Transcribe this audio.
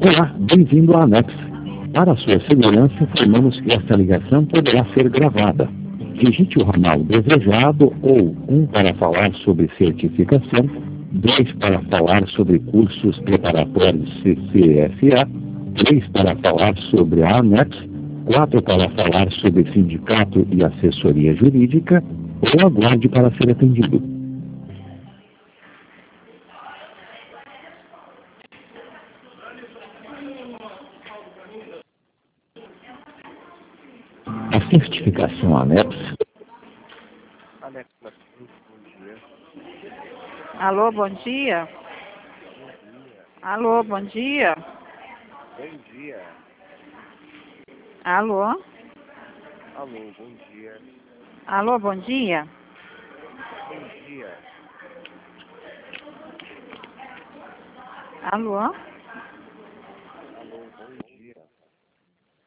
Olá, bem-vindo à Anex. Para sua segurança, informamos que esta ligação poderá ser gravada. Digite o ramal desejado ou 1 para falar sobre certificação, 2 para falar sobre cursos preparatórios CCSA, 3 para falar sobre a Anex, 4 para falar sobre sindicato e assessoria jurídica, ou aguarde para ser atendido. A certificação Anex. Alex Martins, bom dia. Alô, bom dia. Bom dia. Alô, bom dia. Bom dia. Alô? Alô, bom dia. Alô, bom dia. Bom dia. Alô?